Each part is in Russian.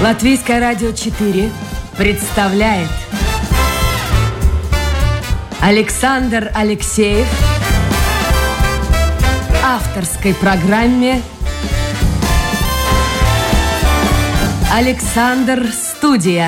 Латвийское радио 4 представляет Александр Алексеев в авторской программе «Александр Студия».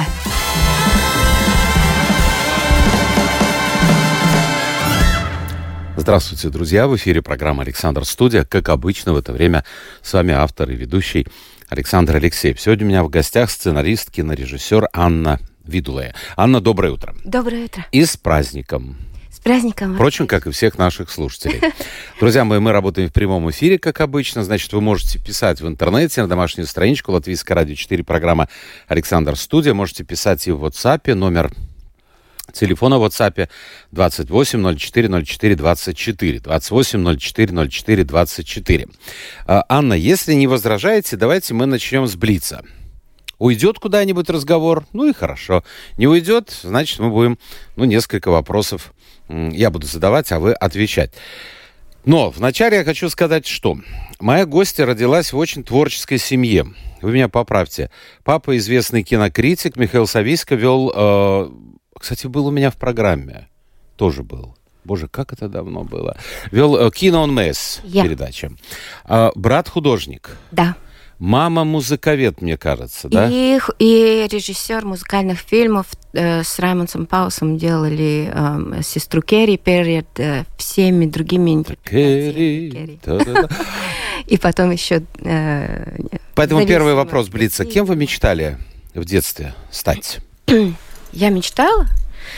Здравствуйте, друзья! В эфире программа «Александр Студия». Как обычно, в это время с вами автор и ведущий Александр Алексеев. Сегодня у меня в гостях сценарист, кинорежиссер Анна Видулая. Анна, доброе утро. Доброе утро. И с праздником. С праздником. Впрочем, как и всех наших слушателей. Друзья мои, мы работаем в прямом эфире, как обычно. Значит, вы можете писать в интернете на домашнюю страничку Латвийское радио 4, программа «Александр Студия». Можете писать и в WhatsApp, номер телефона в WhatsApp 28 04 04 24. 28 04 04 24. Анна, если не возражаете, давайте мы начнем с блица. Уйдет куда-нибудь разговор? Ну и хорошо. Не уйдет, значит, мы будем, несколько вопросов я буду задавать, а вы отвечать. Но вначале я хочу сказать, что моя гостья родилась в очень творческой семье. Вы меня поправьте. Папа, известный кинокритик, Михаил Савицко, вел... Кстати, был у меня в программе. Тоже был. Боже, как это давно было. Вел «Кино он Мэс» передача. Брат художник. Да. Мама музыковед, мне кажется, да? И режиссер музыкальных фильмов с Раймондом Паусом делали «Сестру Керри» перед всеми другими интерпретациями. Керри. И потом еще... Поэтому первый вопрос, Блица. Кем вы мечтали в детстве стать? Я мечтала?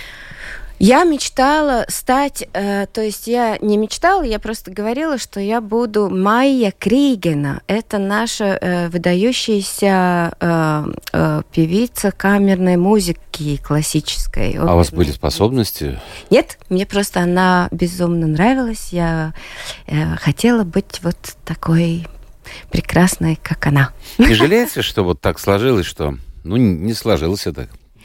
Я мечтала стать... то есть я не мечтала, я просто говорила, что я буду Майя Кригена. Это наша выдающаяся певица камерной музыки классической. А у вас были способности? Нет, мне просто она безумно нравилась. Я хотела быть вот такой прекрасной, как она. Не жалеете, что вот так сложилось, что... не сложилось это...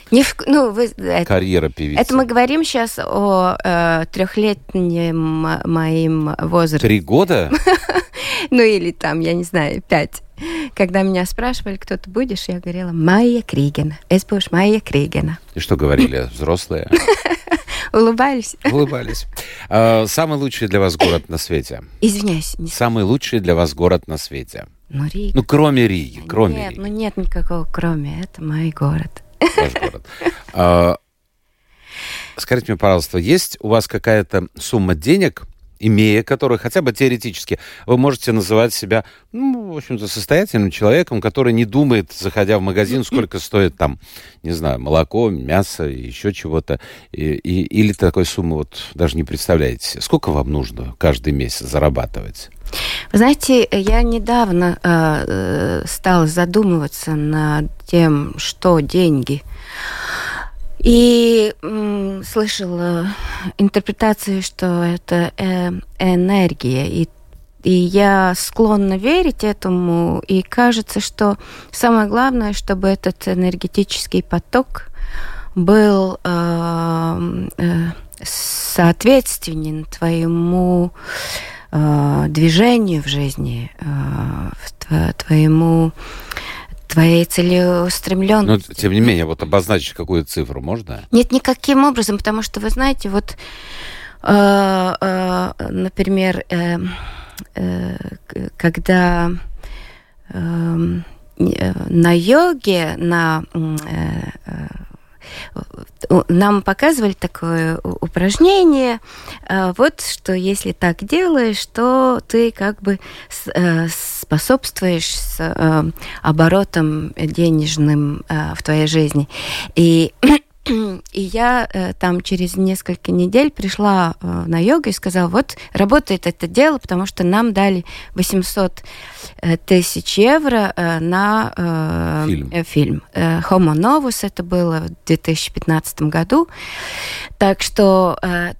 карьера певицы. Это мы говорим сейчас о трехлетнем моим возрасте. 3 года? Или там, я не знаю, 5. Когда меня спрашивали, кто ты будешь, я говорила, Майя Кригена. Es būšu Майя Кригена. И что говорили взрослые? Улыбались. Улыбались. Самый лучший для вас город на свете? Извиняюсь. Самый лучший для вас город на свете? Рига. Кроме Риги. Нет, нет никакого кроме. Это мой город. Ваш город. Скажите мне, пожалуйста, есть у вас какая-то сумма денег, имея которую хотя бы теоретически вы можете называть себя, в общем-то, состоятельным человеком, который не думает, заходя в магазин, сколько стоит там, не знаю, молоко, мясо, еще чего-то, или такой суммы вот даже не представляете себе? Сколько вам нужно каждый месяц зарабатывать? Вы знаете, я недавно стала задумываться над тем, что деньги. И слышала интерпретацию, что это энергия. И я склонна верить этому. И кажется, что самое главное, чтобы этот энергетический поток был соответственен твоему движению в жизни, твоей целеустремленности. Но, тем не менее, вот обозначить какую цифру можно? Нет, никаким образом, потому что, вы знаете, вот, например, когда на йоге, нам показывали такое упражнение, вот что если так делаешь, то ты как бы способствуешь оборотам денежным в твоей жизни. И я там через несколько недель пришла на йогу и сказала, вот работает это дело, потому что нам дали 800 тысяч евро на фильм. Homo Novus, это было в 2015 году. Так что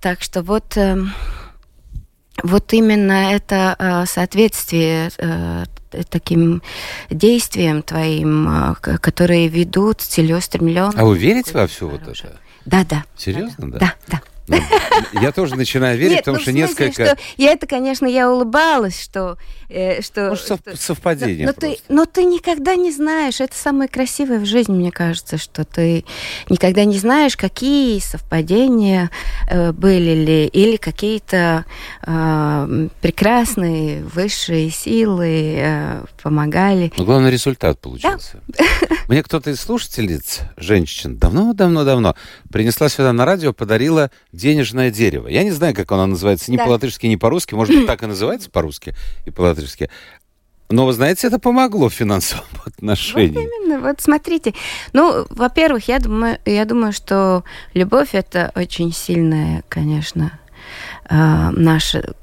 вот именно это соответствие таким действиям твоим, которые ведут целеустремленно. А вы верите во все вот это? Да. Серьезно, да? Да. Я тоже начинаю верить, потому что несколько... Я улыбалась, что... совпадение но ты никогда не знаешь, это самое красивое в жизни, мне кажется, что ты никогда не знаешь, какие совпадения были ли, или какие-то прекрасные высшие силы помогали. Но главный результат получился. Да. Мне кто-то из слушательниц, женщин, давно принесла сюда на радио, подарила денежное дерево. Я не знаю, как оно называется, ни по-латышски, ни по-русски. Может быть, так и называется по-русски и по-латышски. Но, вы знаете, это помогло в финансовом отношении. Вот именно, вот смотрите. Ну, во-первых, я думаю, что любовь – это очень сильная, конечно, наша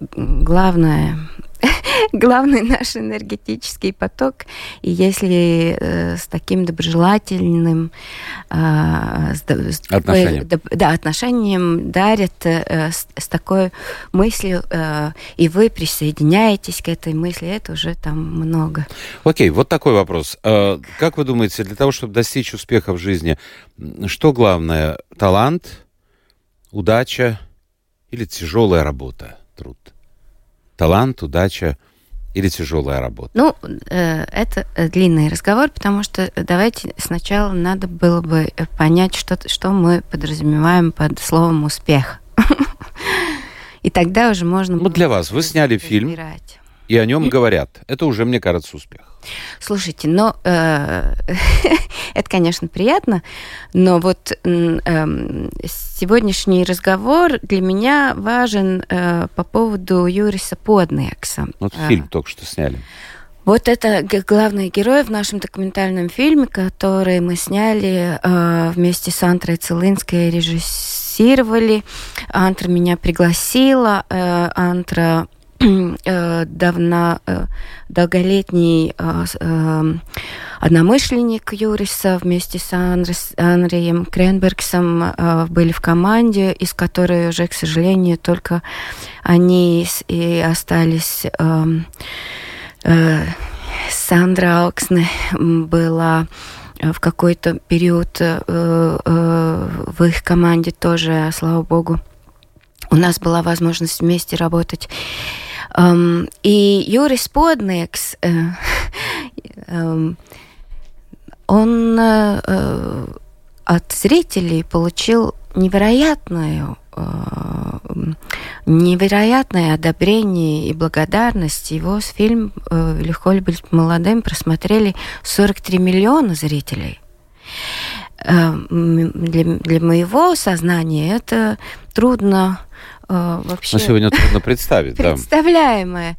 главный наш энергетический поток. И если с таким доброжелательным отношением дарят, с такой мыслью, и вы присоединяетесь к этой мысли, это уже там много. Окей, вот такой вопрос. Как вы думаете, для того, чтобы достичь успеха в жизни, что главное? Талант, удача или тяжелая работа, труд? Талант, удача или тяжелая работа? Ну, это длинный разговор, потому что давайте сначала надо было бы понять, что мы подразумеваем под словом «успех». И тогда уже можно... Ну, для вас. Вы сняли фильм, и о нем говорят. Это уже, мне кажется, успех. Слушайте, это, конечно, приятно, но вот сегодняшний разговор для меня важен по поводу Юриса Подниекса. Вот фильм только что сняли. Вот это главный герой в нашем документальном фильме, который мы сняли вместе с Антрой Целинской, режиссировали. Антра меня пригласила. Антра долголетний одномышленник Юриса вместе с Андреем Кренбергсом были в команде, из которой уже, к сожалению, только они и остались. Сандра Оксне была в какой-то период в их команде тоже, слава богу. У нас была возможность вместе работать. И Юрис Подниекс, он от зрителей получил невероятное одобрение и благодарность. Его фильм «Легко ли быть молодым» просмотрели 43 миллиона зрителей. Для моего сознания это трудно вообще... На сегодня трудно представить, представляемая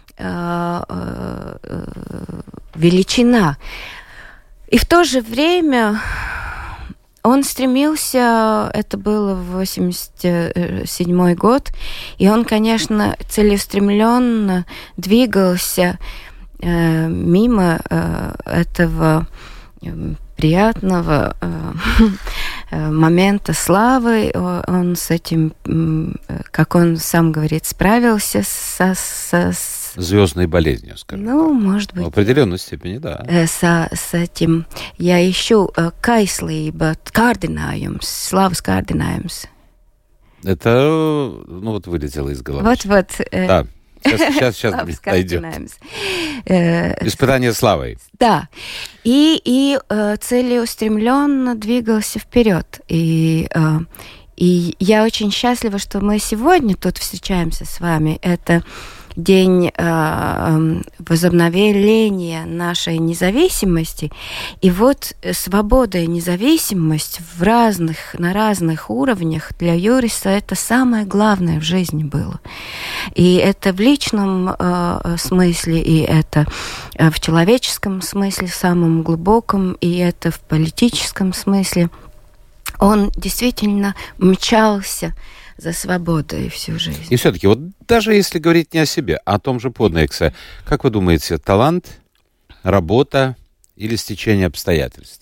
величина. И в то же время он стремился, это было в 1987 год, и он, конечно, целеустремленно двигался мимо этого приятного момента славы. Он с этим, как он сам говорит, справился с звездной болезнью, скажем. Ну, может быть. В определенной степени, да. С этим я ищу кайслība, kārdinājums, славas kārdinājums. Это, вот вылетело из головы. Вот. Да. Сейчас дойдет. Испытание славой. Да. И целеустремленно двигался вперед. И я очень счастлива, что мы сегодня тут встречаемся с вами. Это день возобновления нашей независимости. И вот свобода и независимость на разных уровнях для Юриса это самое главное в жизни было. И это в личном смысле, и это в человеческом смысле, в самом глубоком, и это в политическом смысле. Он действительно мчался за свободой всю жизнь. И все-таки, вот даже если говорить не о себе, а о том же Подниексе, как вы думаете, талант, работа или стечение обстоятельств?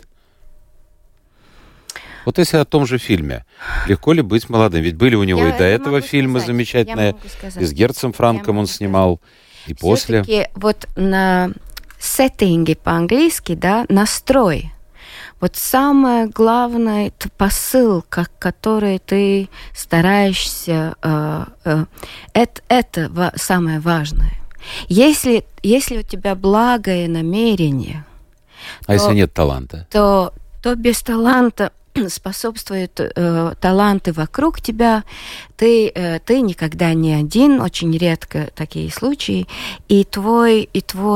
Вот если о том же фильме, легко ли быть молодым? Ведь были у него и до этого фильмы замечательные, и с Герцем Франком он снимал, и после. Все-таки вот на сеттинге по-английски, да, настрой. вот самое главное посыл, который ты стараешься, это самое важное. Если у тебя благое намерение, если нет таланта? То без таланта способствуют таланты вокруг тебя, ты никогда не один, очень редко такие случаи, и твой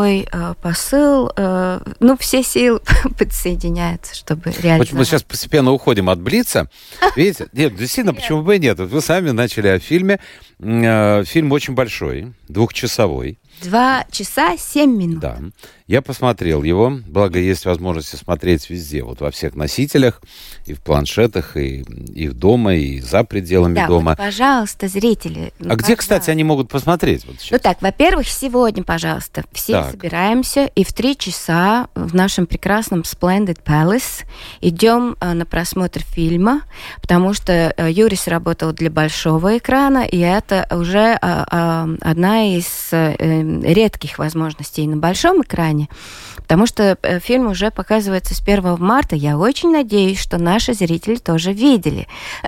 посыл, все силы подсоединяются, чтобы реализовать. Мы сейчас постепенно уходим от Блица. Видите? Нет, действительно, почему бы и нет? Вы сами начали о фильме. Фильм очень большой, 2-часовой. 2 часа 7 минут. Да. Я посмотрел его, благо есть возможность смотреть везде, вот во всех носителях, и в планшетах, и дома, и за пределами дома. Вот, пожалуйста, зрители. Где, кстати, они могут посмотреть? Вот сейчас? Во-первых, сегодня, пожалуйста, все собираемся, и в 3 часа в нашем прекрасном Splendid Palace идем на просмотр фильма, потому что Юрис работал для большого экрана, и это уже одна из редких возможностей на большом экране, потому что фильм уже показывается с 1 марта. Я очень надеюсь, что наши зрители тоже видели.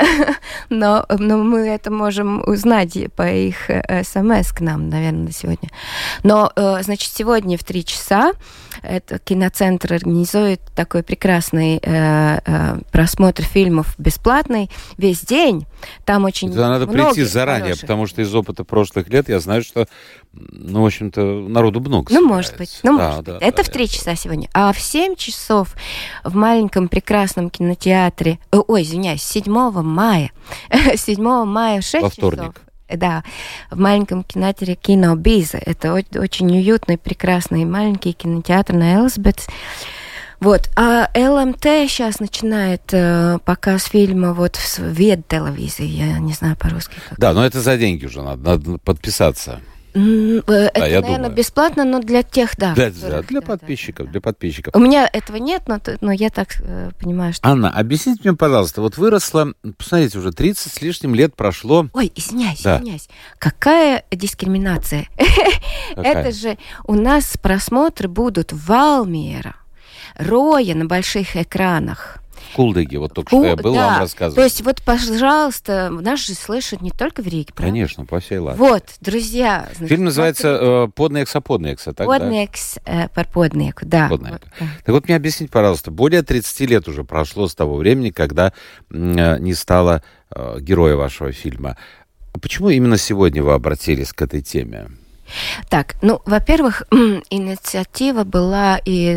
Но мы это можем узнать по их смс к нам, наверное, сегодня. Но, значит, сегодня в 3 часа это киноцентр организует такой прекрасный просмотр фильмов бесплатный весь день. Там очень много надо прийти заранее, потому что из опыта прошлых лет я знаю, что, в общем-то, народу много собирается. Может быть. Это в 3 часа сегодня. А в 7 часов в маленьком прекрасном кинотеатре, 7 мая, 7 мая в 6 во вторник. часов. Да, в маленьком кинотеатре Кино Биза. Это очень уютный, прекрасный маленький кинотеатр на Элизабет. Вот. А ЛМТ сейчас начинает показ фильма в ВЕД-телевизии. Я не знаю по-русски. Да, но это за деньги уже надо подписаться. Это, наверное, бесплатно, но для тех, для подписчиков, для подписчиков. У меня этого нет, но я так понимаю, что... Анна, объясните мне, пожалуйста, выросла, посмотрите, уже 30 с лишним лет прошло... Ой, извиняюсь. Какая дискриминация? Это же у нас просмотры будут в Валмиера, Роя на больших экранах. В Кулдыге, только что я был, вам рассказывал. То есть, пожалуйста, нас же слышат не только в Риге, правда? Конечно, по всей Латвии. Друзья. Фильм называется «Поднекса», так, «Поднекс par podnieku», да. Так вот, мне объясните, пожалуйста, более 30 лет уже прошло с того времени, когда не стало героя вашего фильма. Почему именно сегодня вы обратились к этой теме? Так, во-первых, инициатива была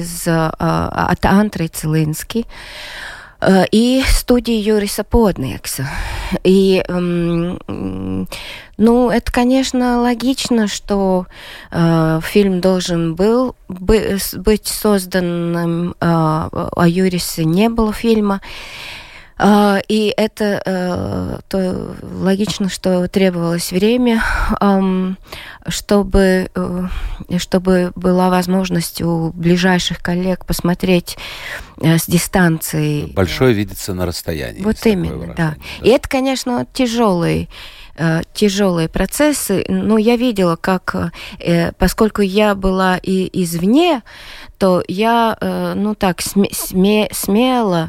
от Андрей Целинский и студии Юриса Поднекса. И, это, конечно, логично, что фильм должен был быть создан, о Юрисе не было фильма. И это логично, что требовалось время, чтобы была возможность у ближайших коллег посмотреть с дистанции. Большое видится на расстоянии. Вот именно, да. И это, конечно, тяжелые процессы. Но я видела, как, поскольку я была и извне, то я, смело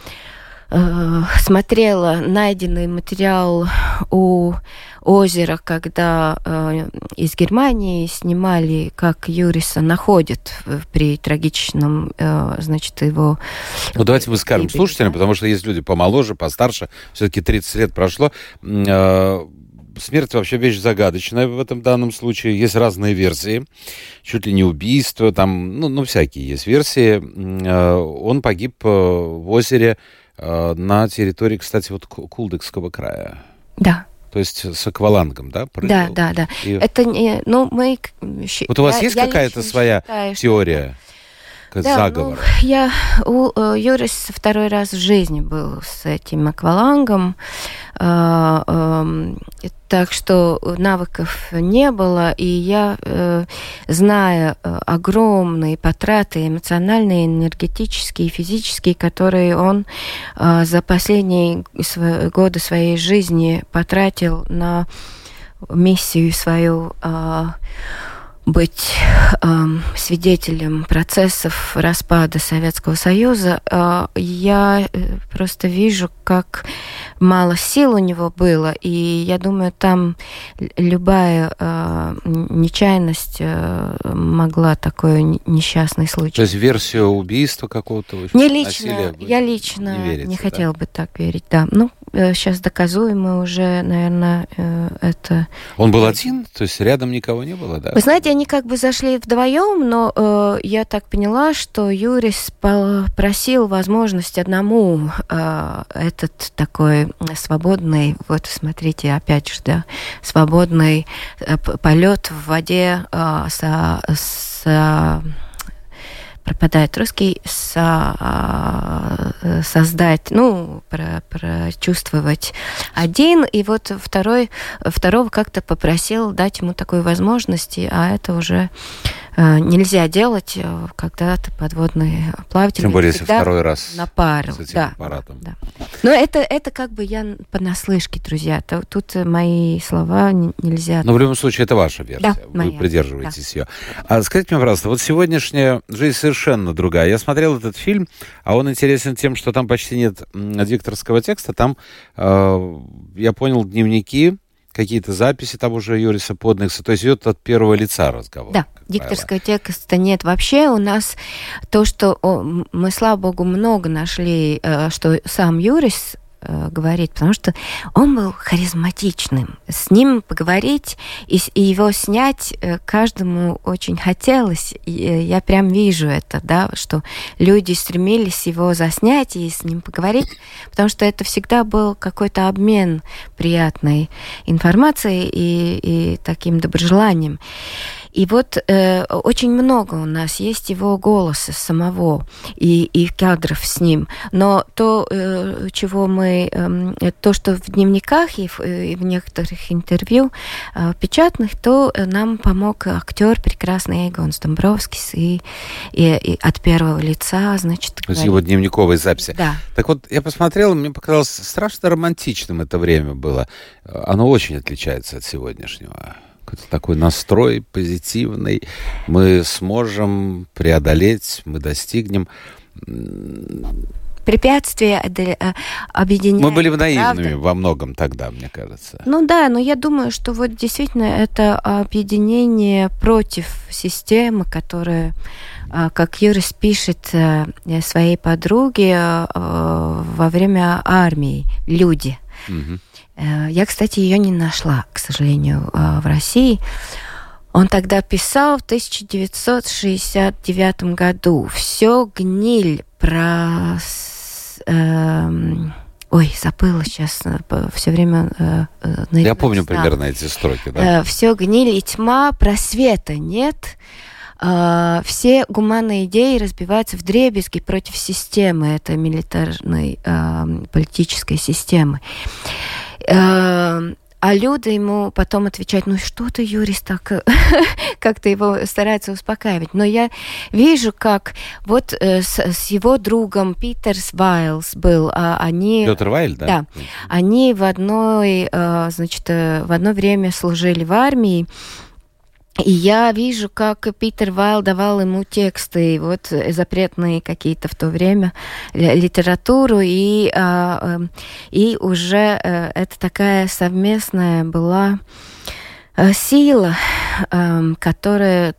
смотрела найденный материал у озера, когда из Германии снимали, как Юриса находят при трагичном, его... Давайте мы скажем слушателям, потому что есть люди помоложе, постарше, все-таки 30 лет прошло. Смерть вообще вещь загадочная в этом данном случае. Есть разные версии. Чуть ли не убийство, там, всякие есть версии. Он погиб в озере на территории, кстати, Кулдыкского края. Да. То есть с аквалангом, да? Да. И... Это не... мы... у вас есть какая-то своя теория? Заговор. У Юрис второй раз в жизни был с этим аквалангом, так что навыков не было, и я, зная огромные потраты эмоциональные, энергетические, физические, которые он за последние годы своей жизни потратил на миссию свою быть свидетелем процессов распада Советского Союза, я просто вижу, как мало сил у него было, и я думаю, там любая нечаянность могла такой несчастный случай. То есть версию убийства какого-то? Не лично, я лично не хотела бы так верить, да. Ну, сейчас доказуемо уже, наверное, это... Он был один? То есть рядом никого не было, да? Вы знаете, они как бы зашли вдвоем, но я так поняла, что Юрис просил возможность одному этот такой свободный, вот смотрите, опять же, да, свободный полет в воде пропадает русский, создать, ну, прочувствовать один, и вот второго как-то попросил дать ему такую возможность, а это уже нельзя делать, когда ты подводный плаватель. Тем более, если второй раз на пару. С этим аппаратом. Да. Но это как бы я понаслышке, друзья. Тут мои слова нельзя... Но в любом случае, это ваша версия. Да, Вы моя. придерживаетесь ее. А скажите мне, пожалуйста, вот сегодняшняя жизнь совершенно другая. Я смотрел этот фильм, а он интересен тем, что там почти нет дикторского текста. Там, я понял, дневники, какие-то записи того же Юриса Подникса, то есть идет от первого лица разговор. Да, дикторского текста нет вообще. У нас то, что мы, слава богу, много нашли, что сам Юрис говорит, потому что он был харизматичным. С ним поговорить и его снять каждому очень хотелось. И я прям вижу это, да, что люди стремились его заснять и с ним поговорить, потому что это всегда был какой-то обмен приятной информацией и таким доброжеланием. И вот очень много у нас есть его голоса самого и кадров с ним. Но то, чего мы, то, что в дневниках и в некоторых интервью печатных, то нам помог актер прекрасный Эгонс Домбровскис и от первого лица, значит. То есть его дневниковые записи. Да. Так вот, я посмотрел, мне показалось страшно романтичным это время было. Оно очень отличается от сегодняшнего. Какой-то такой настрой позитивный. Мы сможем преодолеть, мы достигнем. Препятствия объединяют. Мы были наивными, правда? во многом тогда, мне кажется. Ну да, но я думаю, что вот действительно это объединение против системы, которая, как Юрис пишет своей подруге, во время армии, люди. Угу. Я, кстати, ее не нашла, к сожалению, в России. Он тогда писал в 1969 году. Все гниль про... Ой, забыла сейчас, все время... Я помню примерно эти строки, да. Все гниль и тьма, просвета нет. Все гуманные идеи разбиваются вдребезги против системы, этой милитарной политической системы. А люди ему потом отвечают, ну что ты, Юрис, так как-то его старается успокаивать. Но я вижу, как вот с его другом Питерс Вайлс был, они... Петр Вайль, да? Да. Они в одно время служили в армии. И я вижу, как Питер Вайл давал ему тексты, вот запретные какие-то в то время, литературу, и уже это такая совместная была сила, которая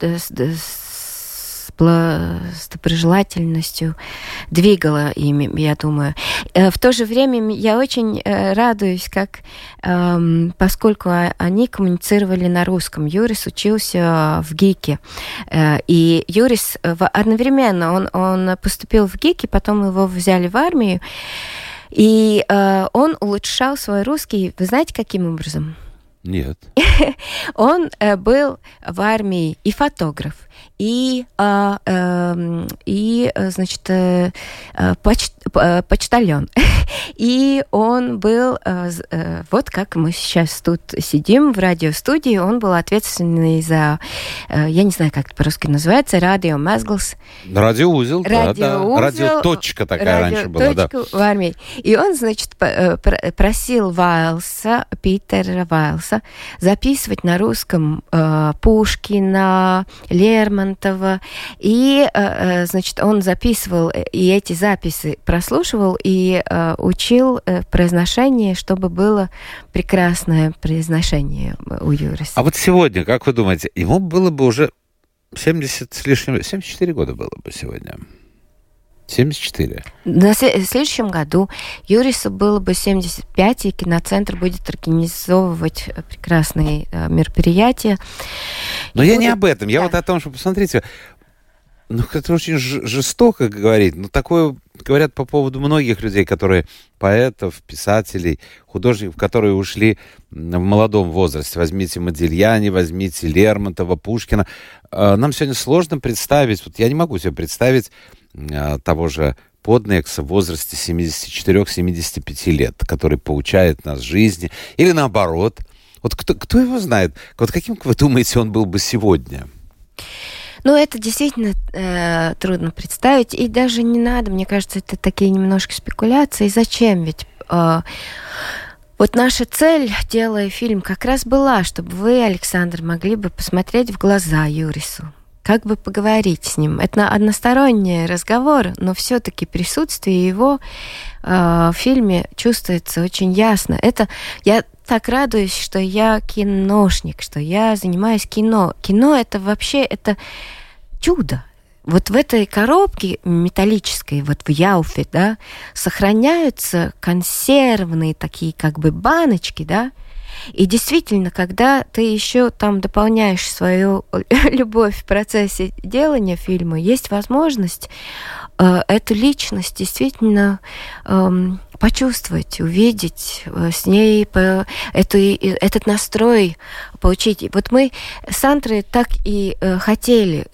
с доброжелательностью двигала ими, я думаю. В то же время я очень радуюсь, как, поскольку они коммуницировали на русском. Юрис учился в ГИКе. И Юрис одновременно, он поступил в ГИК, и потом его взяли в армию. И он улучшал свой русский. Вы знаете, каким образом? Нет. Он был в армии и фотограф, и значит, почтальон. И он был, вот как мы сейчас тут сидим в радиостудии, он был ответственный за я не знаю, как это по-русски называется, радиомезглс. Радиоузел, да. Радиоточка такая раньше была, да. В армии. И он, значит, просил Вайлса, Питера Вайлса, записывать на русском Пушкина, Лермонтова. И, значит, он записывал, и эти записи прослушивал, и учил произношение, чтобы было прекрасное произношение у Юриса. А вот сегодня, как вы думаете, ему было бы уже 70 с лишним, 74 года было бы сегодня? 74. В следующем году Юрису было бы 75, и киноцентр будет организовывать прекрасные мероприятия. Но я не об этом. Я вот о том, что, посмотрите, это очень жестоко говорить, но такое говорят по поводу многих людей, которые поэтов, писателей, художников, которые ушли в молодом возрасте. Возьмите Модильяни, возьмите Лермонтова, Пушкина. Нам сегодня сложно представить, вот я не могу себе представить того же Поднекса в возрасте 74-75 лет, который поучает нас жизни, или наоборот. Вот кто его знает? Вот каким, вы думаете, он был бы сегодня? Ну, это действительно трудно представить, и даже не надо, мне кажется, это такие немножко спекуляции. Зачем? Ведь вот наша цель, делая фильм, как раз была, чтобы вы, Александр, могли бы посмотреть в глаза Юрису, как бы поговорить с ним. Это односторонний разговор, но все-таки присутствие его в фильме чувствуется очень ясно. Это я так радуюсь, что я киношник, что я занимаюсь кино. Кино это вообще это чудо. Вот в этой коробке металлической, вот в Яуфе, да, сохраняются консервные такие как бы баночки, да. И действительно, когда ты еще там дополняешь свою любовь в процессе делания фильма, есть возможность эту личность действительно почувствовать, увидеть, с ней этот настрой получить. Вот мы с Андрой так и хотели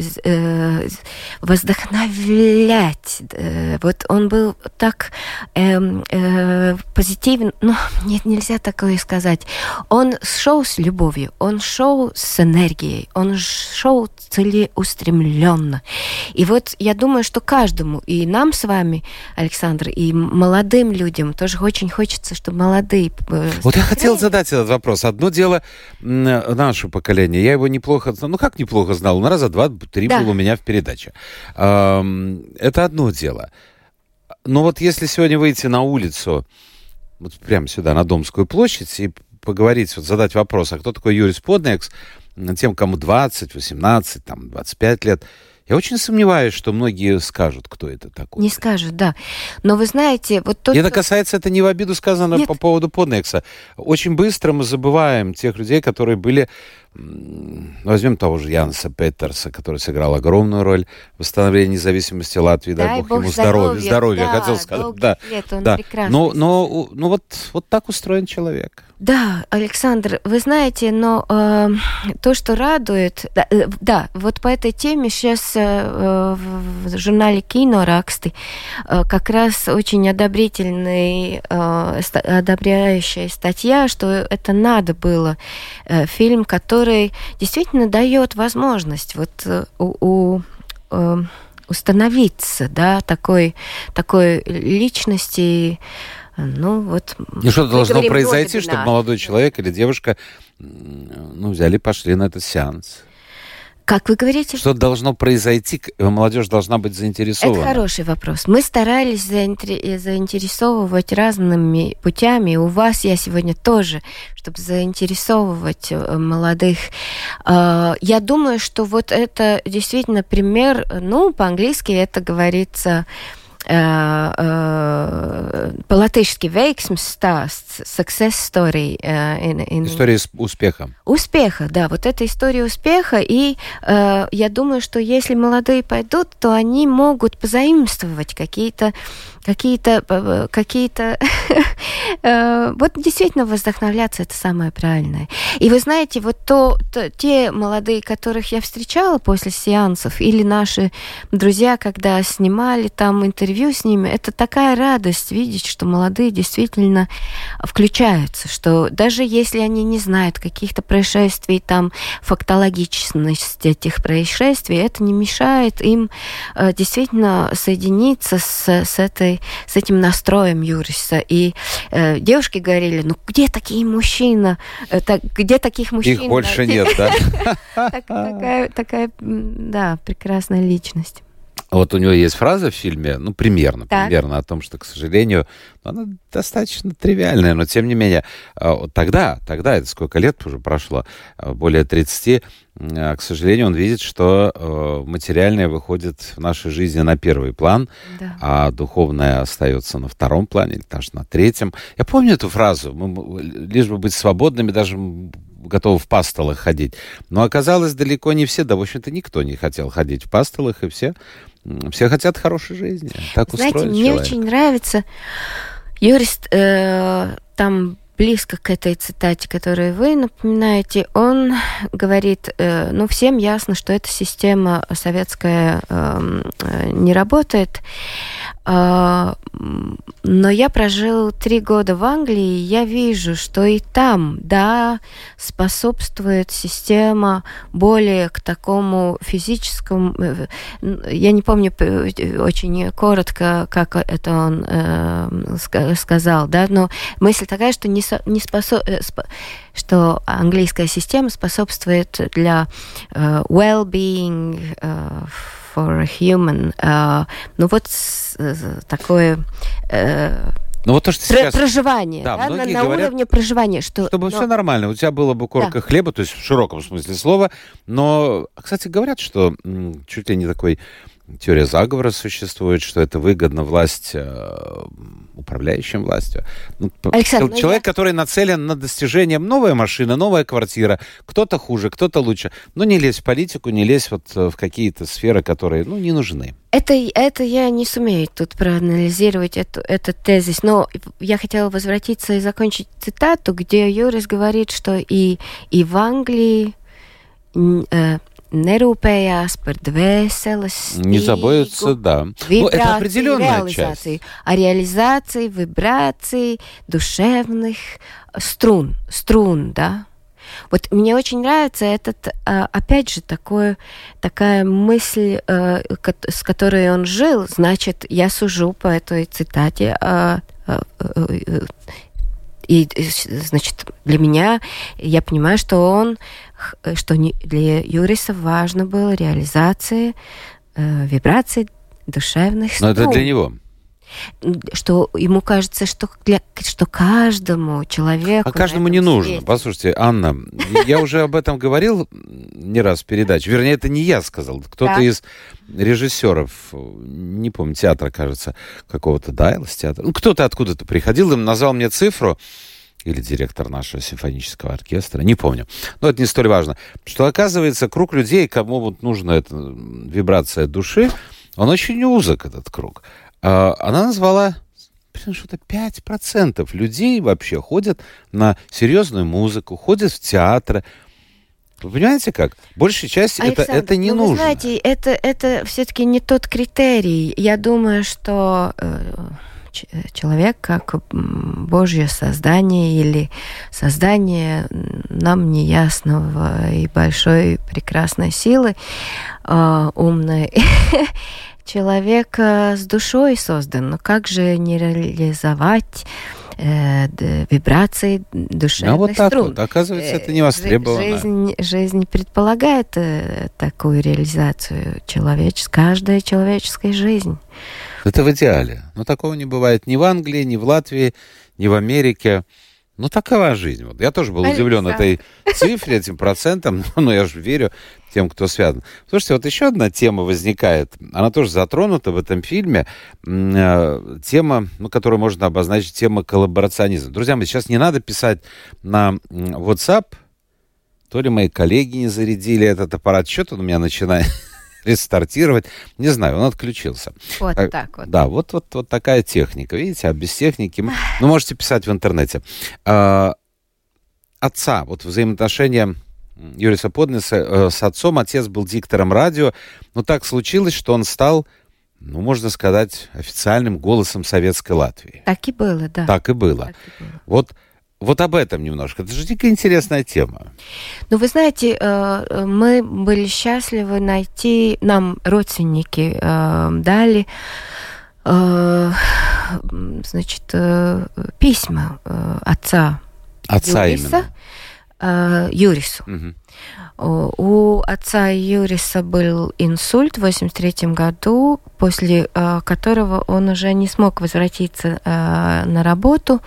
вдохновлять. Вот он был так позитивен, но нет, нельзя такое сказать. Он шел с любовью, он шел с энергией, он шел целеустремленно. И вот я думаю, что каждому, и нам с вами, Александр, и молодым людям тоже очень хочется, чтобы молодые... Вот я хотел задать этот вопрос. Одно дело наше поколение. Я его неплохо знал. Ну, как неплохо знал? На раза два-три был у меня в передаче. Это одно дело. Но вот если сегодня выйти на улицу, вот прямо сюда, на Домскую площадь, и поговорить, вот задать вопрос, а кто такой Юрис Поднекс, тем, кому 20, 18, там, 25 лет, я очень сомневаюсь, что многие скажут, кто это такой. Не скажут, да. Но вы знаете, вот тот... Это касается, это не в обиду сказано. Нет. По поводу Поднекса. Очень быстро мы забываем тех людей, которые были... Возьмем того же Янса Петерса, который сыграл огромную роль в восстановлении независимости Латвии. Дай Бог ему здоровья, да, хотел сказать. Да, да. Но вот так устроен человек. Да, Александр, вы знаете, но то, что радует... Да, вот по этой теме сейчас в журнале «Кинораксты» как раз очень одобряющая статья, что это надо было. Фильм, который действительно дает возможность вот установиться, да, такой личности. Ну, вот... И что-то должно произойти, чтобы молодой человек или девушка взяли и пошли на этот сеанс. Как вы говорите? Что должно произойти? Молодежь должна быть заинтересована. Это хороший вопрос. Мы старались заинтересовывать разными путями. У вас я сегодня тоже, чтобы заинтересовывать молодых. Я думаю, что вот это действительно пример, по-английски это говорится... по-латышски veiksmes stāsts, success story. История успеха. Успеха, да, вот эта история успеха, и я думаю, что если молодые пойдут, то они могут позаимствовать какие-то вот действительно вдохновляться, это самое правильное. И вы знаете, вот те молодые, которых я встречала после сеансов, или наши друзья, когда снимали там интервью, интервью с ними, это такая радость видеть, что молодые действительно включаются, что даже если они не знают каких-то происшествий, там, фактологичность этих происшествий, это не мешает им действительно соединиться с этим настроем Юриса. И девушки говорили, ну где такие мужчины? Где таких мужчин? Их больше нет, да? Такая, да, прекрасная личность. Вот у него есть фраза в фильме, ну, примерно о том, что, к сожалению, она достаточно тривиальная, но, тем не менее, тогда, это сколько лет уже прошло, более 30, к сожалению, он видит, что материальное выходит в нашей жизни на первый план, да, а духовное остается на втором плане, или даже на третьем. Я помню эту фразу, мы, лишь бы быть свободными, даже готовы в пастолах ходить. Но оказалось, далеко не все, да, в общем-то, никто не хотел ходить в пастолах, и все хотят хорошей жизни. Так устроен человек. Знаете, мне очень нравится, Юрис, там близко к этой цитате, которую вы напоминаете, он говорит, ну, всем ясно, что эта система советская не работает, но я прожил 3 года в Англии, и я вижу, что и там, да, способствует система более к такому физическому... Я не помню очень коротко, как это он сказал, да, но мысль такая, что что английская система способствует для well-being for a human. Ну вот такое... Ну, вот то, что сейчас... Проживание, да, на говорят, уровне проживания. Чтобы все нормально, у тебя было бы корка хлеба, то есть в широком смысле слова, но, кстати, говорят, что чуть ли не такой теория заговора существует, что это выгодно управляющим властью. Александр, человек, который нацелен на достижение новая машина, новая квартира, кто-то хуже, кто-то лучше. Но не лезь в политику, не лезь вот в какие-то сферы, которые, ну, не нужны. Это я не сумею тут проанализировать этот тезис, но я хотела возвратиться и закончить цитату, где Юрис говорит, что и в Англии nerūpējās par dvēseles не заботятся, да. Ну, это определенная реализации, часть. О реализации, вибрации душевных струн, да. Вот мне очень нравится этот, опять же, такая мысль, с которой он жил, значит, я сужу по этой цитате, и, значит, для меня, я понимаю, что для Юриса важно было реализация вибраций душевных струн. Но это для него. Что ему кажется, что каждому человеку... А каждому не нужно. Свете. Послушайте, Анна, я уже об этом говорил не раз в передаче. Вернее, это не я сказал. Кто-то из режиссеров, не помню, театра, кажется, какого-то, да, из театра. Ну, кто-то откуда-то приходил, им назвал мне цифру, или директор нашего симфонического оркестра, не помню. Но это не столь важно. Что, оказывается, круг людей, кому вот нужна эта вибрация души, он очень узок, этот круг. Она назвала, что-то 5% людей вообще ходят на серьезную музыку, ходят в театры. Вы понимаете как? Большей части это не нужно. Вы знаете, это все-таки не тот критерий. Я думаю, что человек как Божье создание или создание нам неясного и большой прекрасной силы, умной, человек с душой создан, но как же не реализовать вибрации душевных вот так струн? Вот. Оказывается, это не востребовано. Жизнь предполагает такую реализацию каждой человеческой жизни. Это в идеале. Но такого не бывает ни в Англии, ни в Латвии, ни в Америке. Ну, такова жизнь. Вот. Я тоже был удивлен этой цифре, этим процентам, но я же верю тем, кто связан. Слушайте, вот еще одна тема возникает. Она тоже затронута в этом фильме. Тема, которую можно обозначить, тема коллаборационизма. Друзья мои, сейчас не надо писать на WhatsApp. То ли мои коллеги не зарядили этот аппарат. Что-то он у меня начинает рестартировать. Не знаю, он отключился. Вот так вот. Да, вот такая техника. Видите, а без техники... можете писать в интернете. Отца, вот взаимоотношения Юриса Поднеса с отцом. Отец был диктором радио. Но так случилось, что он стал ну, можно сказать, официальным голосом Советской Латвии. Так и было, да. Так и было. Вот об этом немножко. Это же дико интересная тема. Ну, вы знаете, мы были счастливы найти, нам родственники дали, значит, письма отца Юриса, Юрису. Угу. У отца Юриса был инсульт в 1983 году, после которого он уже не смог возвратиться на работу.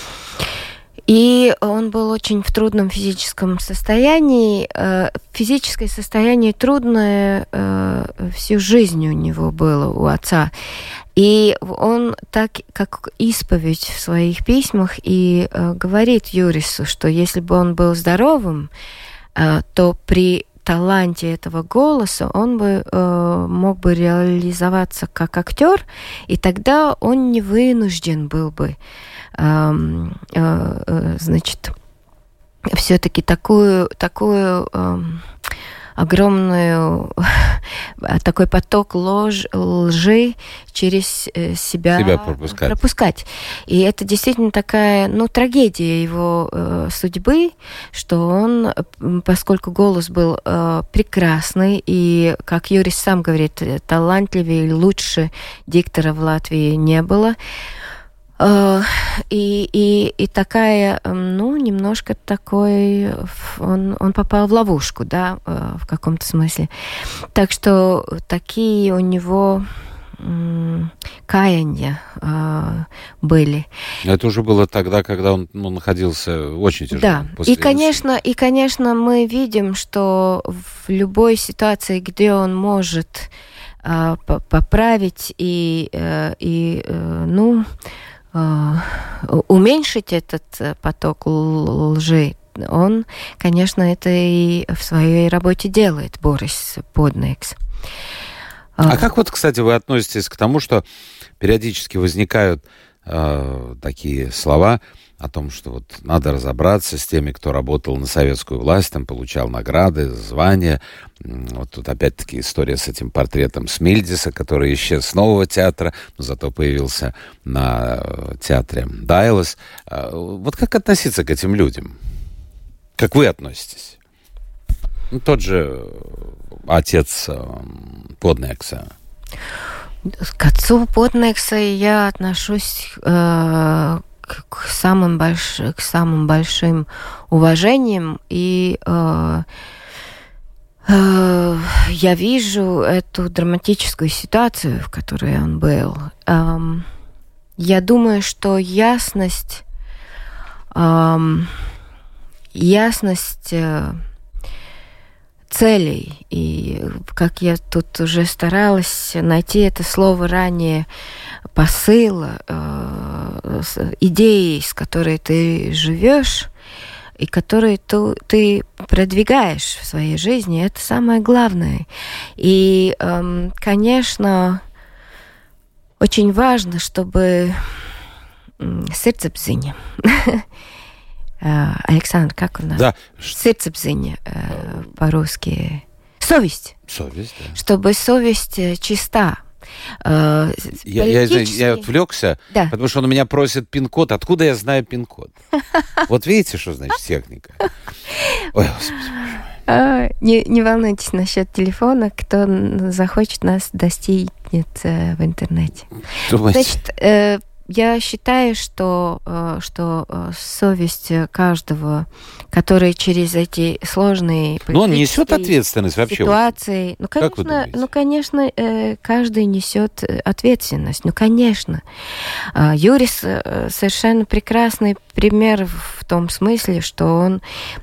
И он был очень в трудном физическом состоянии. Физическое состояние трудное всю жизнь у него было, у отца. И он так, как исповедь в своих письмах, и говорит Юрису, что если бы он был здоровым, то при таланте этого голоса он бы мог бы реализоваться как актер, и тогда он не вынужден был бы, значит, все-таки такую огромную, такой поток лжи через себя пропускать. И это действительно такая, трагедия его судьбы, что он, поскольку голос был прекрасный, и, как Юрис сам говорит, талантливее и лучше диктора в Латвии не было, и такая, немножко такой, он попал в ловушку, да, в каком-то смысле. Так что такие у него каяния были. Это уже было тогда, когда он находился очень тяжело. Да, и, конечно, мы видим, что в любой ситуации, где он может поправить и уменьшить этот поток лжи, он, конечно, это и в своей работе делает, Борис Поднекс. А как вот, кстати, вы относитесь к тому, что периодически возникают такие слова о том, что вот надо разобраться с теми, кто работал на советскую власть, там получал награды, звания. Вот тут опять-таки история с этим портретом Смильдиса, который исчез с Нового театра, но зато появился на театре Дайлас. Вот как относиться к этим людям? Как вы относитесь? Тот же отец Поднекса. К отцу Поднекса я отношусь к самым большим уважением, и я вижу эту драматическую ситуацию, в которой он был. Я думаю, что ясность целей, и как я тут уже старалась найти это слово ранее, посыл, идеи, с которой ты живешь и которые ты продвигаешь в своей жизни, это самое главное. И, конечно, очень важно, чтобы сырцапziņa. Александр, как у нас? Да. Сырцапziņa по-русски. Совесть. Совесть, да. Чтобы совесть чиста. Я отвлекся, да. Потому что он у меня просит пин-код. Откуда я знаю пин-код? Вот видите, что значит техника? Ой, Господи. Не волнуйтесь насчет телефона. Кто захочет, нас достигнет в интернете. Значит, я считаю, что совесть каждого, который через эти сложные он несет ответственность вообще. Ситуации, конечно, каждый несет ответственность. Конечно. Юрис совершенно прекрасный пример в том смысле, что он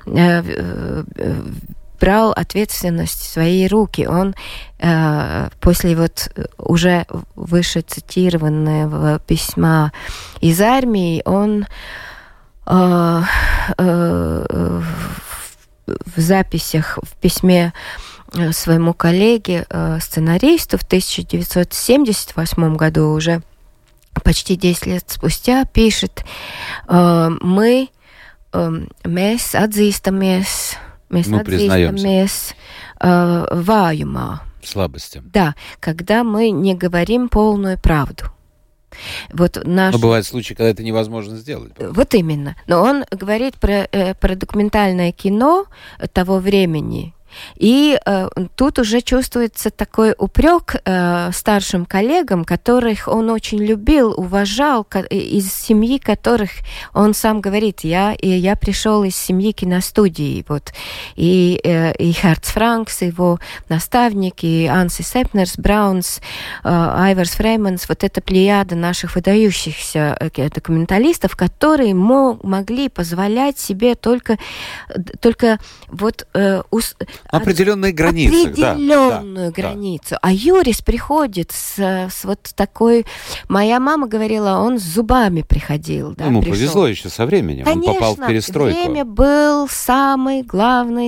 брал ответственность в свои руки. Он после уже выше цитированного письма из армии, он в записях в письме своему коллеге, сценаристу в 1978 году, уже почти 10 лет спустя, пишет: мы atzīstamies признаемся vājumā. Слабости. Да, когда мы не говорим полную правду. Вот Но бывают случаи, когда это невозможно сделать. Вот именно. Но он говорит про документальное кино того времени. И тут уже чувствуется такой упрек старшим коллегам, которых он очень любил, уважал, из семьи которых он сам говорит, я пришел из семьи киностудии, вот, и Херц Франкс, его наставник, и Анси Сепнерс, Браунс, Айверс Фрейманс, вот эта плеяда наших выдающихся документалистов, которые могли позволять себе только вот определенные границы. Определенную границу. Да. А Юрис приходит с вот такой... Моя мама говорила, он с зубами приходил. Да, ему повезло еще со временем. Конечно, он попал в перестройку. Время был самый главный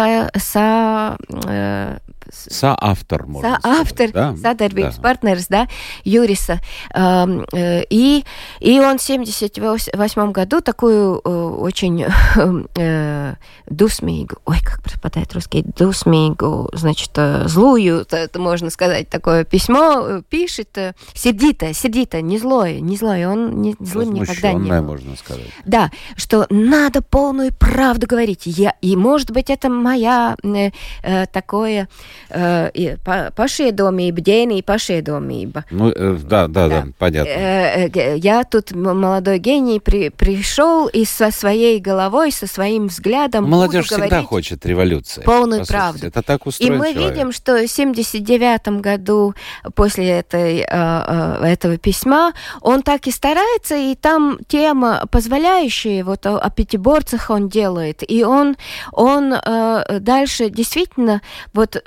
соавтор, можно сказать. Да? Sadarbības партнерс, да, Юриса. И он в 1978 году такую очень дусмīgu, как пропадает русский, дусмīgu, значит, злую, это можно сказать, такое письмо пишет, сердито, не злое, он злым никогда не был. Можно сказать. Да, что надо полную правду говорить. И, может быть, это моя такое pašiedomība, ģēnija pašiedomība. Ну, да, понятно. Я тут, молодой гений, пришел и со своей головой, со своим взглядом молодежь буду всегда хочет революции. Полную правду. Это так устроен И мы человек. видим, что в 1979 году, после этого письма, он так и старается, и там тема, позволяющая, вот о пятиборцах он делает, и он дальше действительно вот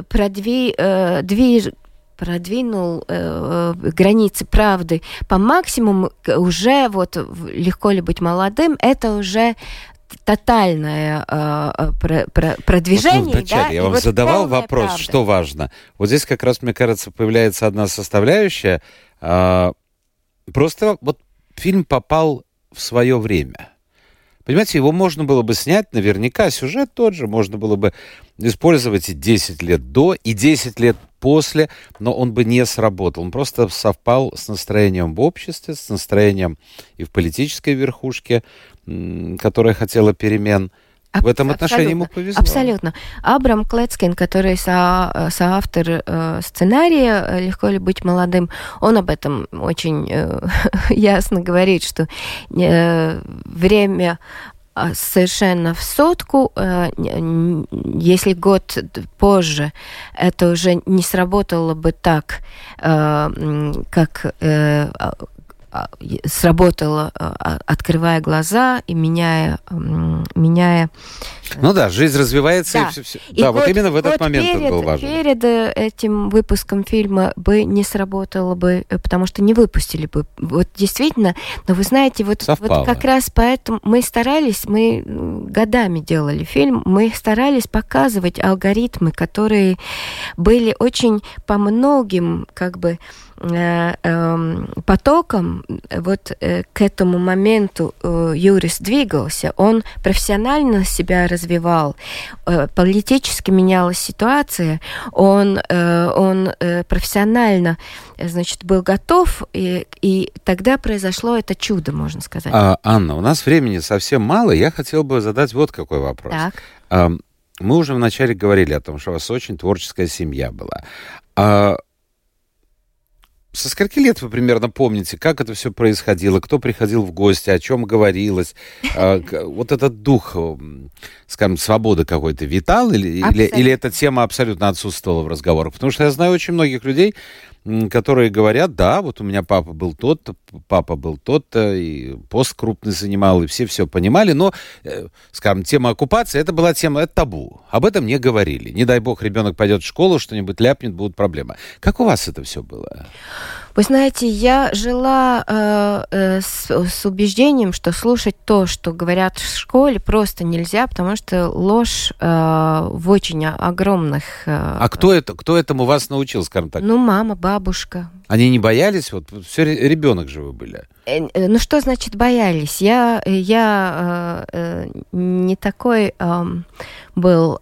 продвинул границы правды по максимуму, уже вот легко ли быть молодым, это уже тотальное продвижение. Вот, вначале я вам задавал вопрос, правда. Что важно. Вот здесь как раз, мне кажется, появляется одна составляющая. Просто вот фильм попал в свое время. Понимаете, его можно было бы снять, наверняка, сюжет тот же, можно было бы использовать и 10 лет до, и 10 лет после, но он бы не сработал. Он просто совпал с настроением в обществе, с настроением и в политической верхушке, которая хотела перемен. В этом отношении ему повезло. Абсолютно. Абрам Клецкин, который соавтор сценария «Легко ли быть молодым», он об этом очень ясно говорит, что время совершенно в сотку. Если год позже это уже не сработало бы так, как сработало, открывая глаза и меняя... Ну да, жизнь развивается, да. И все. Да, вот именно в этот момент это был важен. Перед этим выпуском фильма бы не сработало бы, потому что не выпустили бы. Вот действительно, но вы знаете, вот как раз поэтому мы годами делали фильм, мы старались показывать алгоритмы, которые были очень по многим, потоком вот к этому моменту Юрис двигался, он профессионально себя развивал, политически менялась ситуация, он профессионально, значит, был готов, и тогда произошло это чудо, можно сказать. Анна, у нас времени совсем мало, я хотел бы задать вот какой вопрос. Так. Мы уже вначале говорили о том, что у вас очень творческая семья была. Со скольки лет вы примерно помните, как это все происходило, кто приходил в гости, о чем говорилось? Вот этот дух, скажем, свободы какой-то витал или эта тема абсолютно отсутствовала в разговорах? Потому что я знаю очень многих людей, которые говорят, да, вот у меня папа был тот-то, и пост крупный занимал, и все понимали, но, скажем, тема оккупации, это была тема, это табу. Об этом не говорили. Не дай бог, ребенок пойдет в школу, что-нибудь ляпнет, будут проблемы. Как у вас это все было? Вы знаете, я жила с убеждением, что слушать то, что говорят в школе, просто нельзя, потому что ложь в очень огромных... А кто этому вас научил, скажем так? Ну, мама, бабушка. Они не боялись? Вот все ребенок же вы были. Ну, что значит боялись? Я не такой был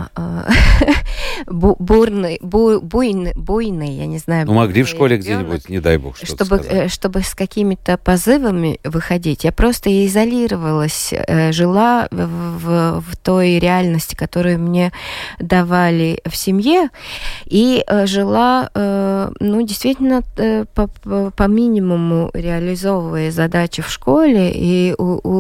буйный, я не знаю. Ну, могли в школе где-нибудь, не дай бог, что-то сказать. Чтобы с какими-то позывами выходить. Я просто изолировалась, жила в той реальности, которую мне давали в семье, и жила, ну, действительно, по минимуму реализовывая задачи в школе и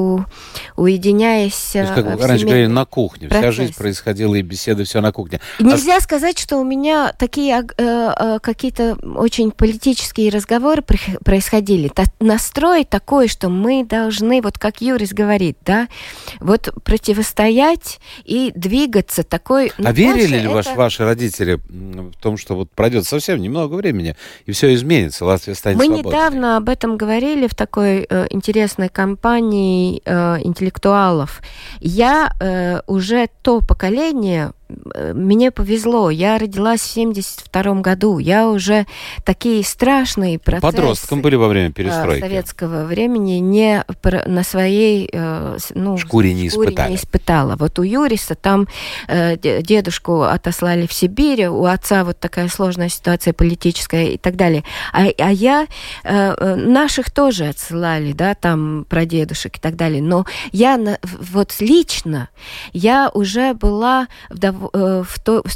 уединяясь. То есть, как вы раньше говорили, на кухне. Вся жизнь происходила, и беседы, все на кухне. Нельзя сказать, что у меня такие какие-то очень политические разговоры происходили. Настрой такой, что мы должны, вот как Юрис говорит, да, вот противостоять и двигаться такой... А верили ли ваши родители в том, что вот пройдет совсем немного времени, и все изменится, Латвия станет свободной? Мы недавно об этом говорили в такой интересной компании интеллектуалов. Я уже то поколение, мне повезло, я родилась в 1972 году, я уже такие страшные процессы... Подростком были во время перестройки. Советского времени не на своей шкуре не испытала. Вот у Юриса там дедушку отослали в Сибирь, у отца вот такая сложная ситуация политическая и так далее. А я... Наших тоже отсылали, да, там прадедушек и так далее. Но я вот лично, я уже была в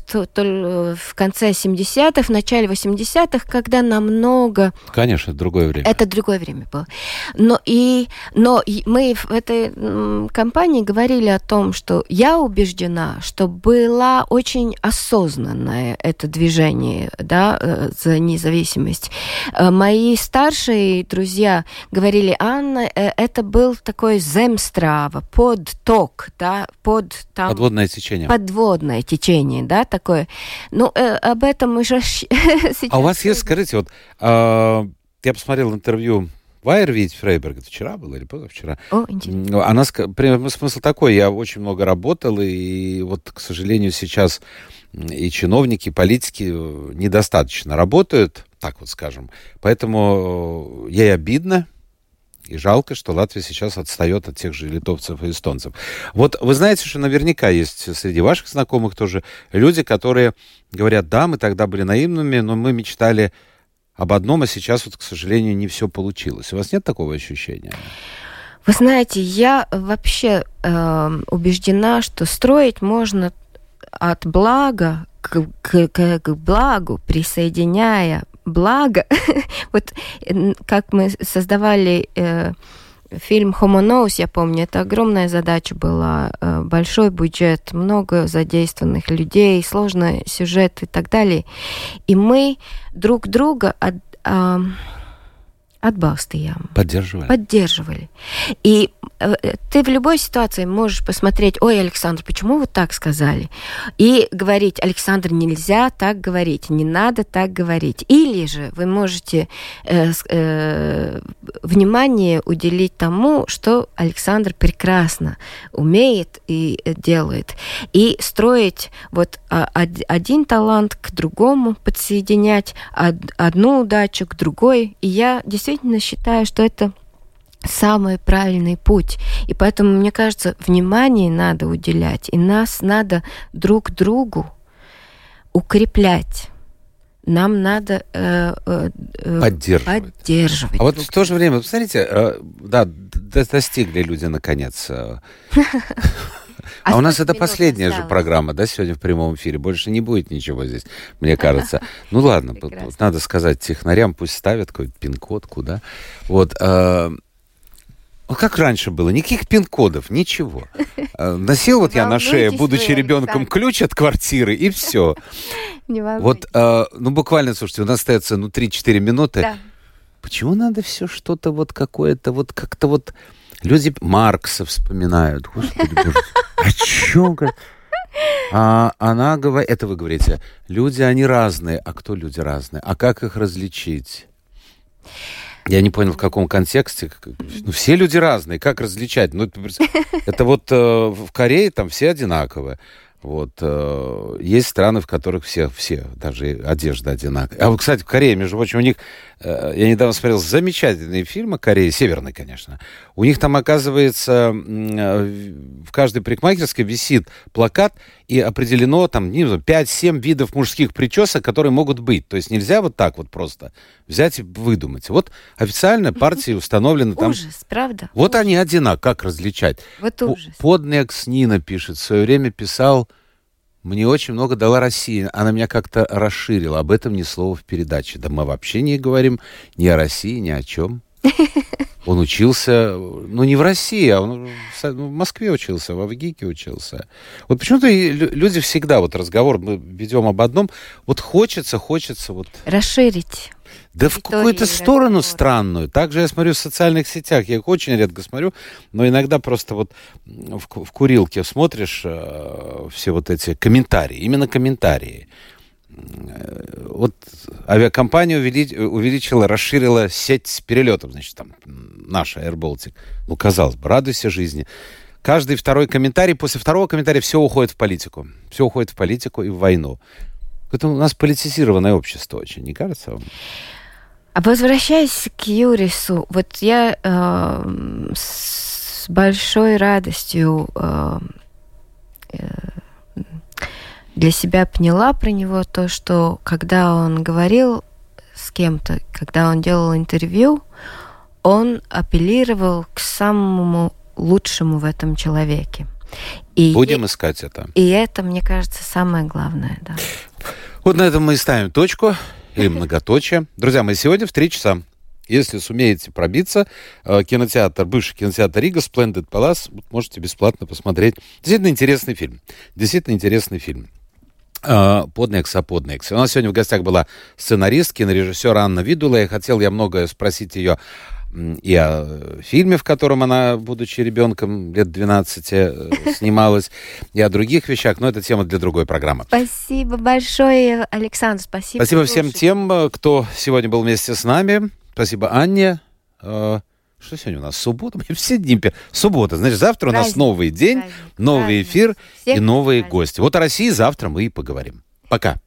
конце 70-х, в начале 80-х, когда намного... Конечно, это другое время. Это другое время было. Но мы в этой компании говорили о том, что я убеждена, что было очень осознанное это движение, да, за независимость. Мои старшие друзья говорили: Анна, это был такой земстрава, подток, да, подводное течение. Подводное течение, да, такое. Ну, об этом мы же сейчас... А у вас есть, скажите, вот, я посмотрел интервью Вайервит Фрейберг, это вчера было или позавчера? О, интересно. Она, смысл такой, я очень много работал, и вот, к сожалению, сейчас и чиновники, и политики недостаточно работают, так вот скажем. Поэтому ей обидно и жалко, что Латвия сейчас отстает от тех же литовцев и эстонцев. Вот вы знаете, что наверняка есть среди ваших знакомых тоже люди, которые говорят: да, мы тогда были наивными, но мы мечтали об одном, а сейчас вот, к сожалению, не все получилось. У вас нет такого ощущения? Вы знаете, я вообще убеждена, что строить можно от блага к благу, присоединяя благо. Вот как мы создавали фильм «Homo Nous», я помню, это огромная задача была, большой бюджет, много задействованных людей, сложный сюжет и так далее. И мы друг друга отбалстījām. Поддерживали. И ты в любой ситуации можешь посмотреть: ой, Александр, почему вы так сказали? И говорить: Александр, нельзя так говорить, не надо так говорить. Или же вы можете внимание уделить тому, что Александр прекрасно умеет и делает. И строить вот один талант к другому, подсоединять одну удачу к другой. И я действительно считаю, что это самый правильный путь. И поэтому, мне кажется, внимание надо уделять, и нас надо друг другу укреплять. Нам надо поддерживать. А вот в то же время, посмотрите, да, достигли люди наконец. А у нас это последняя же программа, да, сегодня в прямом эфире. Больше не будет ничего здесь, мне кажется. Ну ладно, надо сказать технарям, пусть ставят какой-то пин-код, куда. Вот. Ну, как раньше было, никаких пин-кодов, ничего. Носил вот я на шее, будучи ребенком, ключ от квартиры, и все. Вот, ну, буквально, слушайте, у нас остается, 3-4 минуты. Да. Почему надо все что-то вот какое-то, вот как-то вот... Люди Маркса вспоминают. Господи, боже, о чем? Она говорит, это вы говорите, люди, они разные. А кто люди разные? А как их различить? Я не понял, в каком контексте. Ну, все люди разные. Как различать? Ну, это вот в Корее там все одинаковые. Вот. Есть страны, в которых все, даже одежда одинаковая. А вот, кстати, в Корее, между прочим, у них, я недавно смотрел замечательные фильмы, Кореи, северные, конечно. У них там, оказывается, в каждой парикмахерской висит плакат, и определено там, не знаю, 5-7 видов мужских причесок, которые могут быть. То есть нельзя вот так вот просто взять и выдумать. Вот официально партии установлены там... Ужас, правда? Вот ужас. Они одинаковые, как различать? Вот ужас. Поднекс Нина пишет, в свое время писал: «Мне очень много дала Россия, она меня как-то расширила, об этом ни слова в передаче». Да мы вообще не говорим ни о России, ни о чем. Он учился, не в России, а он в Москве учился, в Авгике учился. Вот почему-то люди всегда, вот разговор мы ведем об одном, вот хочется вот... Расширить. Да в какую-то сторону странную. Также я смотрю в социальных сетях, я их очень редко смотрю, но иногда просто вот в курилке смотришь все вот эти комментарии, именно комментарии. Вот авиакомпания увеличила, расширила сеть перелетов, значит, там наша Air Baltic. Казалось бы, радуйся жизни. Каждый второй комментарий, после второго комментария все уходит в политику. Все уходит в политику и в войну. Это у нас политизированное общество очень, не кажется вам? А возвращаясь к Юрису, вот я с большой радостью для себя поняла про него то, что когда он говорил с кем-то, когда он делал интервью, он апеллировал к самому лучшему в этом человеке. Будем искать это. И это, мне кажется, самое главное, да. Вот на этом мы и ставим точку, или многоточие. Друзья мои, сегодня в 3 часа, если сумеете пробиться, кинотеатр, бывший кинотеатр Рига, Splendid Palace, можете бесплатно посмотреть. Действительно интересный фильм. Поднекс. У нас сегодня в гостях была сценарист, кинорежиссер Анна Видула. Я многое спросить ее и о фильме, в котором она, будучи ребенком лет 12, снималась, и о других вещах, но это тема для другой программы. Спасибо большое, Александр, спасибо. Спасибо всем тем, кто сегодня был вместе с нами. Спасибо Анне. Что сегодня у нас? Суббота? Все дни. Суббота. Значит, завтра у нас новый день, новый эфир и новые гости. Вот о России завтра мы и поговорим. Пока.